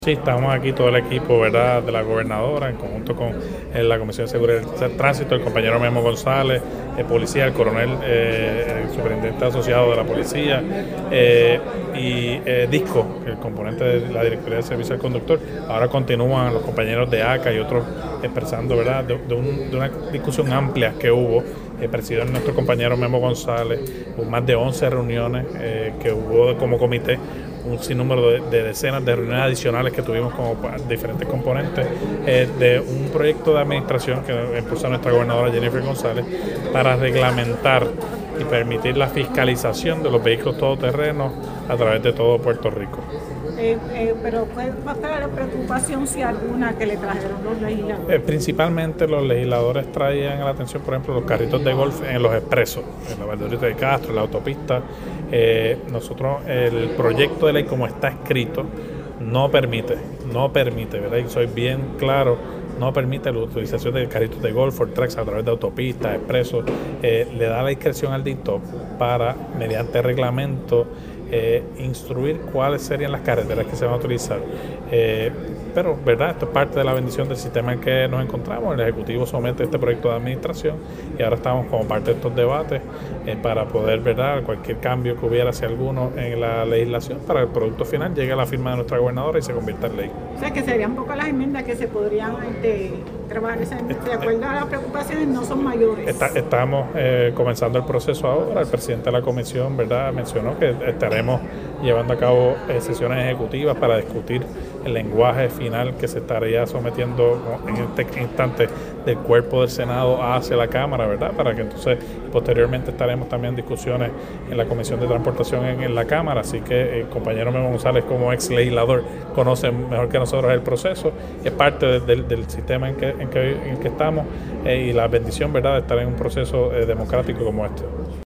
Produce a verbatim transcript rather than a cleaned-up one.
Sí, estamos aquí todo el equipo, ¿verdad?, de la gobernadora, en conjunto con eh, la Comisión de Seguridad del Tránsito, el compañero Memo González, el policía, el coronel, eh, el superintendente asociado de la policía, eh, y eh, Disco, el componente de la Directoría de Servicio al Conductor. Ahora continúan los compañeros de A C A y otros expresando, ¿verdad?, de, de, un, de una discusión amplia que hubo. Eh, presidió nuestro compañero Memo González, hubo más de once reuniones eh, que hubo como comité, un sinnúmero de, de decenas de reuniones adicionales que tuvimos como diferentes componentes eh, de un proyecto de administración que impulsa nuestra gobernadora Jennifer González para reglamentar y permitir la fiscalización de los vehículos todoterrenos a través de todo Puerto Rico. Eh, eh, pero ¿cuál va a ser la preocupación, si alguna, que le trajeron los legisladores? Eh, principalmente los legisladores traían a la atención, por ejemplo, los carritos de golf en los expresos, en la Valdorita de Castro, en la autopista. Eh, nosotros, el proyecto de ley como está escrito, no permite, no permite, ¿verdad? Y soy bien claro, no permite la utilización de carritos de golf, Ford Trucks a través de autopistas, expresos. Eh, le da la discreción al D I T O P para, mediante reglamento, Eh, instruir cuáles serían las carreteras que se van a utilizar. Eh, pero, ¿verdad? Esto es parte de la bendición del sistema en que nos encontramos. El Ejecutivo somete este proyecto de administración y ahora estamos como parte de estos debates eh, para poder, ¿verdad?, cualquier cambio que hubiera, si alguno, en la legislación, para que el producto final llegue a la firma de nuestra gobernadora y se convierta en ley. O sea, que serían pocas las enmiendas que se podrían este, trabajar. De acuerdo a las preocupaciones, no son mayores. Está, estamos eh, comenzando el proceso ahora. El presidente de la comisión, ¿verdad?, mencionó que estaremos llevando a cabo eh, sesiones ejecutivas para discutir el lenguaje final que se estaría sometiendo en este instante del cuerpo del Senado hacia la Cámara, ¿verdad?, para que entonces posteriormente estaremos también en discusiones en la Comisión de Transportación en, en la Cámara. Así que el compañero Memo González, como ex legislador, conoce mejor que nosotros el proceso, es parte de, de, del sistema en que, en que, en que estamos eh, y la bendición, ¿verdad?, de estar en un proceso eh, democrático como este.